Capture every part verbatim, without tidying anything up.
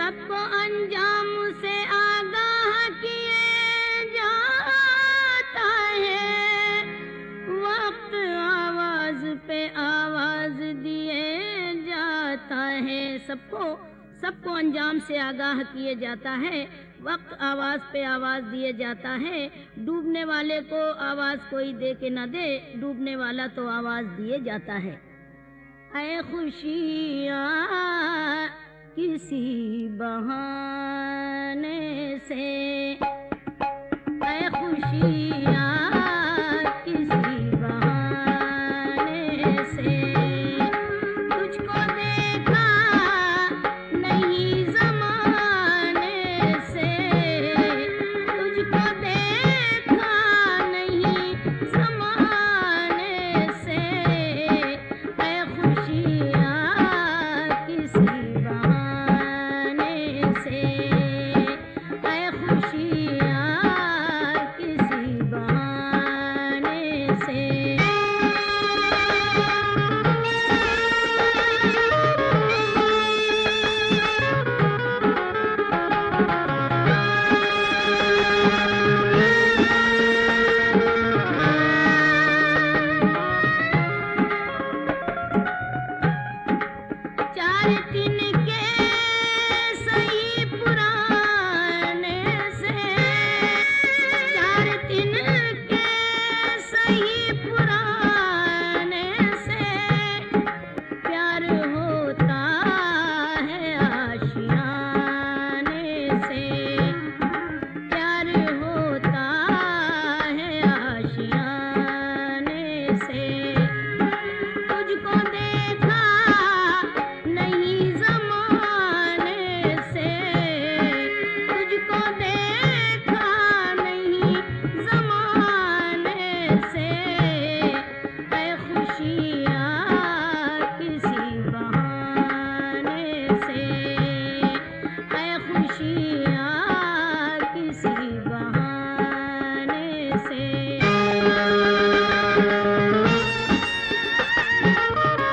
सबको अंजाम से आगाह किए जाता है, वक्त आवाज पे आवाज दिए जाता है। सबको सबको अंजाम से आगाह किए जाता है, वक्त आवाज पे आवाज दिए जाता है। डूबने वाले को आवाज कोई दे के न दे, डूबने वाला तो आवाज दिए जाता है। ऐ खुशियाँ किसी बहाने से, ऐ खुशियाँ किसी बहाने से, तुझको देखा नहीं ज़माने से, तुझको देखा नहीं ज़माने से, ऐ खुशियाँ किसी बहाने से, ऐ खुशियाँ किसी बहाने से। चार दिन के सही पुराने से, चार दिन के सही पुराने से, प्यार होता है आशियाने से, प्यार होता है आशियाने से, तुझको देखा नहीं ज़माने से, तुझको देखा नहीं ज़माने से, ऐ खुशियाँ किसी बहाने से, ऐ खुशियाँ किसी बहाने से।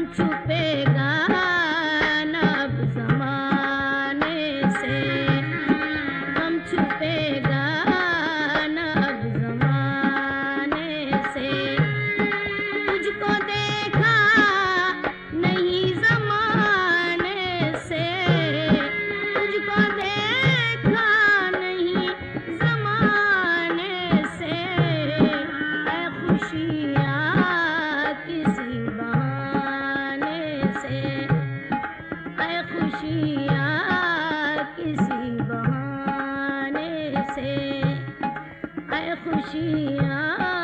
छुपेगा न अब ज़माने से, गम छुपेगा न अब ज़माने से। तुझको देखा नहीं ज़माने से, तुझको देखा नहीं ज़माने से। ऐ खुशियाँ किसी बहाने से, ऐ खुशियाँ किसी बहाने से, ऐ खुशियाँ